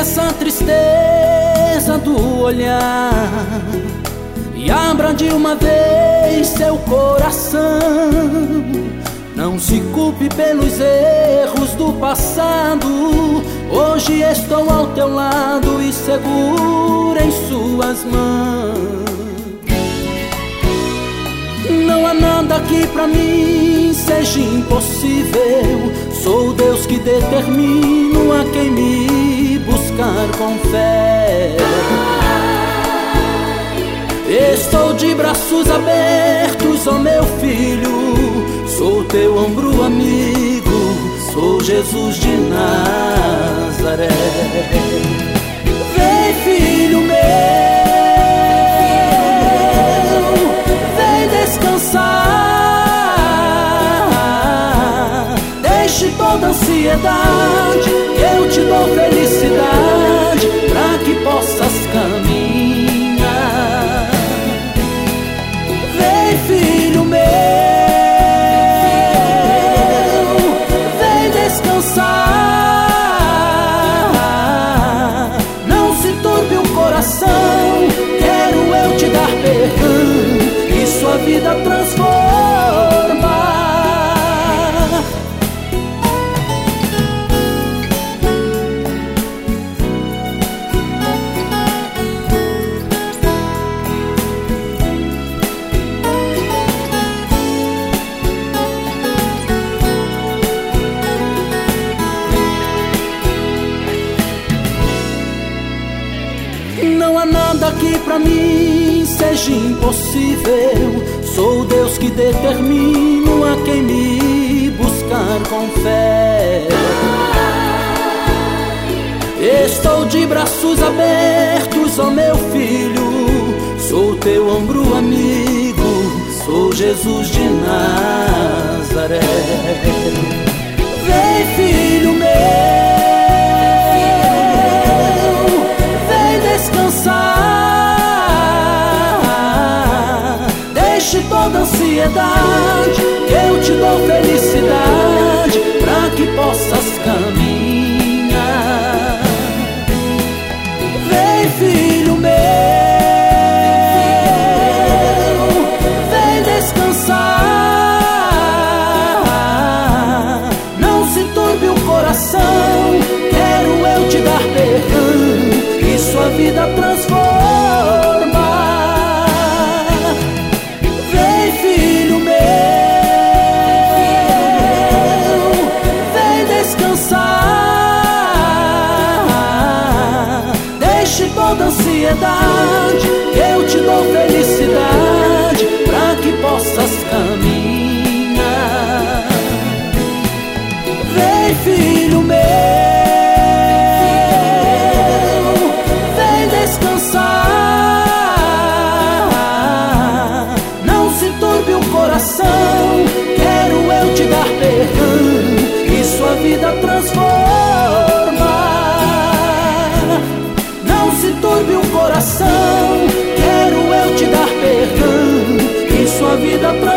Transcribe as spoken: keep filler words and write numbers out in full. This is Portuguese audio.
essa tristeza do olhar e abra de uma vez seu coração. Não se culpe pelos erros do passado. Hoje estou ao teu lado e seguro em suas mãos. Não há nada que pra mim seja impossível. Sou Deus que determino a quem me buscar com fé. Estou de braços abertos, ó meu filho. Sou teu ombro amigo, sou Jesus de Nazaré. Vem, filho meu, vem descansar. Deixe toda ansiedade, eu te dou felicidade, pra que possas caminhar. Vem, filho meu, vem descansar. Não se turbe o coração, quero eu te dar perdão e sua vida transformar. Não há nada que pra mim seja impossível. Sou Deus que determino a quem me buscar com fé. Estou de braços abertos, ó meu filho. Sou teu ombro amigo, sou Jesus de Nazaré. Vem, filho meu, descansar. Deixe toda ansiedade, eu te dou felicidade, pra que possas caminhar. Vem, filho meu, vem descansar. Não se turbe o coração, quero eu te dar perdão e sua vida transformar. Vem, filho meu, vem descansar. Deixe toda ansiedade, eu te dou felicidade, pra que possas caminhar. Vem, filho meu, quero eu te dar perdão e sua vida transformar. Não se turbe o coração, quero eu te dar perdão e sua vida transformar.